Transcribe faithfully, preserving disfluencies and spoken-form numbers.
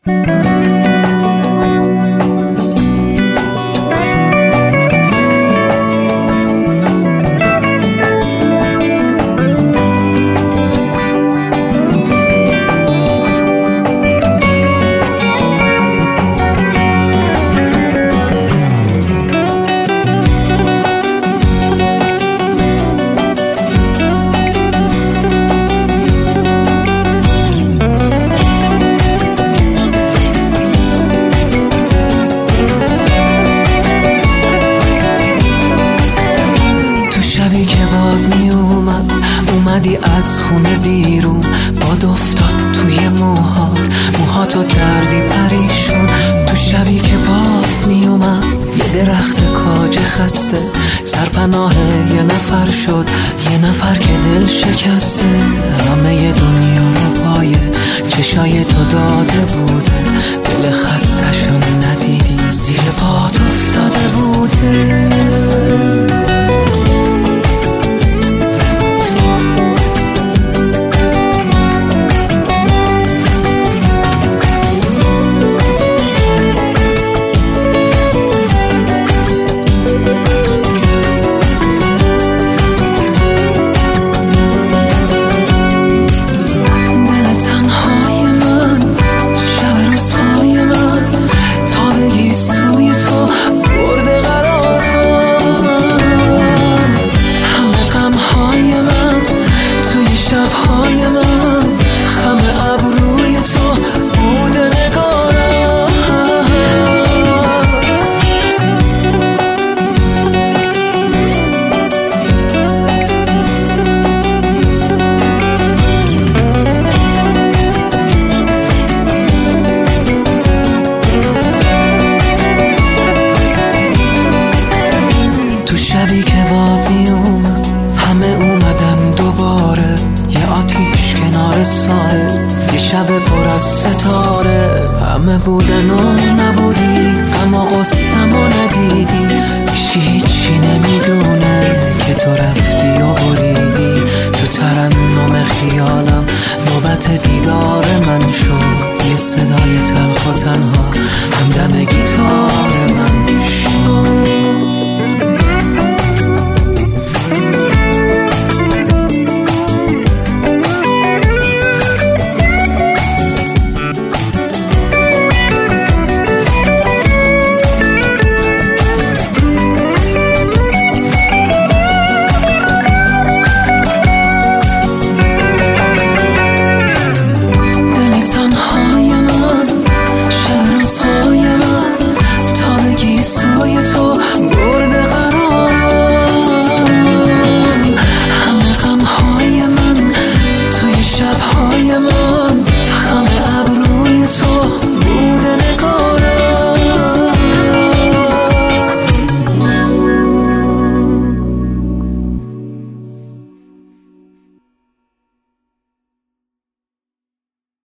از خونه بیرون باد افتاد توی موهات، موهاتو کردی پریشون. تو شبی که باد می اومد یه درخت کاج خسته، سرپناه یه نفر شد، یه نفر که دل شکسته. همه دنیا رو پای چشای تو داده بوده، دل خستشون ندیدی زیر پات افتاده بوده. شبی که باد می اومد همه اومدن دوباره، یه آتیش کنار ساحل، یه شب پر از ستاره. همه بودن و نبودی اما قصه‌مو ندیدی، هیچکی هیچی نمیدونه که تو رفتی و بریدی. تو ترنم خیالم نوبت دیدار من شد، یه صدای تلخ و تنها همدم گیتار من شد. تو